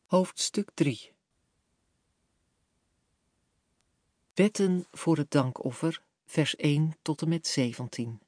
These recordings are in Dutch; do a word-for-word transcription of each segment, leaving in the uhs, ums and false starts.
Hoofdstuk drie. Wetten voor het dankoffer, vers één tot en met zeventien.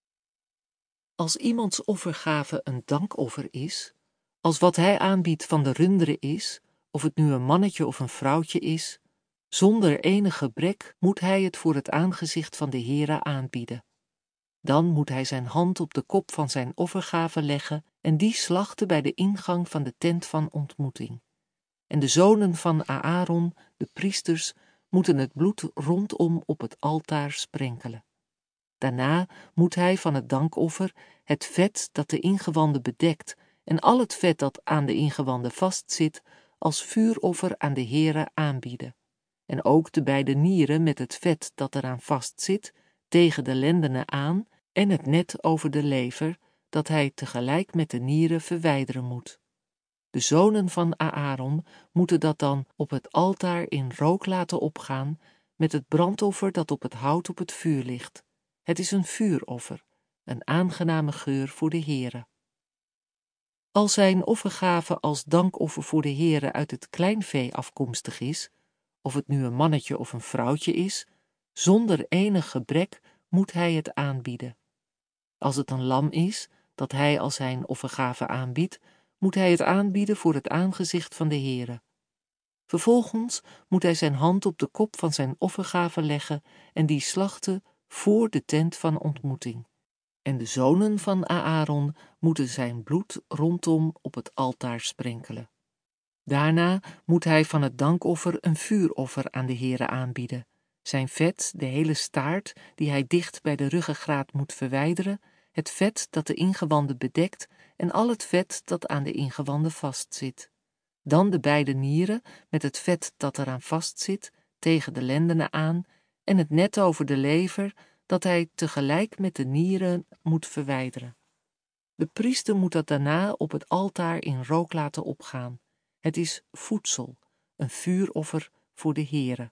Als iemands offergave een dankoffer is, als wat hij aanbiedt van de runderen is, of het nu een mannetje of een vrouwtje is, zonder enig gebrek moet hij het voor het aangezicht van de Heere aanbieden. Dan moet hij zijn hand op de kop van zijn offergave leggen en die slachten bij de ingang van de tent van ontmoeting. En de zonen van Aaron, de priesters, moeten het bloed rondom op het altaar sprenkelen. Daarna moet hij van het dankoffer het vet dat de ingewanden bedekt en al het vet dat aan de ingewanden vastzit, als vuuroffer aan de Heere aanbieden. En ook de beide nieren met het vet dat eraan vastzit, tegen de lendenen aan, en het net over de lever, dat hij tegelijk met de nieren verwijderen moet. De zonen van Aaron moeten dat dan op het altaar in rook laten opgaan, met het brandoffer dat op het hout op het vuur ligt. Het is een vuuroffer, een aangename geur voor de Heere. Als zijn offergave als dankoffer voor de Heere uit het kleinvee afkomstig is, of het nu een mannetje of een vrouwtje is, zonder enig gebrek moet hij het aanbieden. Als het een lam is, dat hij als zijn offergave aanbiedt, moet hij het aanbieden voor het aangezicht van de Heere. Vervolgens moet hij zijn hand op de kop van zijn offergave leggen en die slachten voor de tent van ontmoeting. En de zonen van Aaron moeten zijn bloed rondom op het altaar sprenkelen. Daarna moet hij van het dankoffer een vuuroffer aan de Heere aanbieden. Zijn vet, de hele staart, die hij dicht bij de ruggengraat moet verwijderen, het vet dat de ingewanden bedekt en al het vet dat aan de ingewanden vastzit. Dan de beide nieren met het vet dat eraan vastzit, tegen de lendenen aan, en het net over de lever, dat hij tegelijk met de nieren moet verwijderen. De priester moet dat daarna op het altaar in rook laten opgaan. Het is voedsel, een vuuroffer voor de Heere.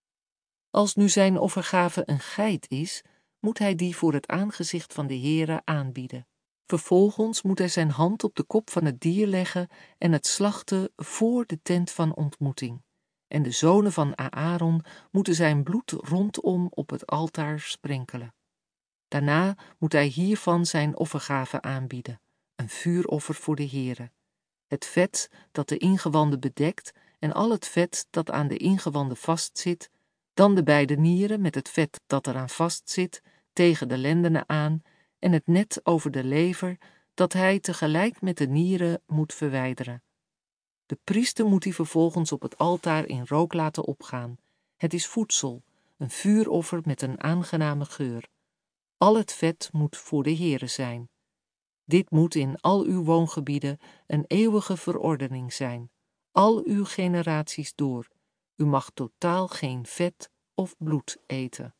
Als nu zijn offergave een geit is, moet hij die voor het aangezicht van de Heere aanbieden. Vervolgens moet hij zijn hand op de kop van het dier leggen en het slachten voor de tent van ontmoeting. En de zonen van Aaron moeten zijn bloed rondom op het altaar sprenkelen. Daarna moet hij hiervan zijn offergave aanbieden, een vuuroffer voor de Heere. Het vet dat de ingewanden bedekt en al het vet dat aan de ingewanden vastzit, dan de beide nieren met het vet dat eraan vastzit, tegen de lendenen aan, en het net over de lever, dat hij tegelijk met de nieren moet verwijderen. De priester moet die vervolgens op het altaar in rook laten opgaan. Het is voedsel, een vuuroffer met een aangename geur. Al het vet moet voor de Heere zijn. Dit moet in al uw woongebieden een eeuwige verordening zijn, al uw generaties door. U mag totaal geen vet of bloed eten.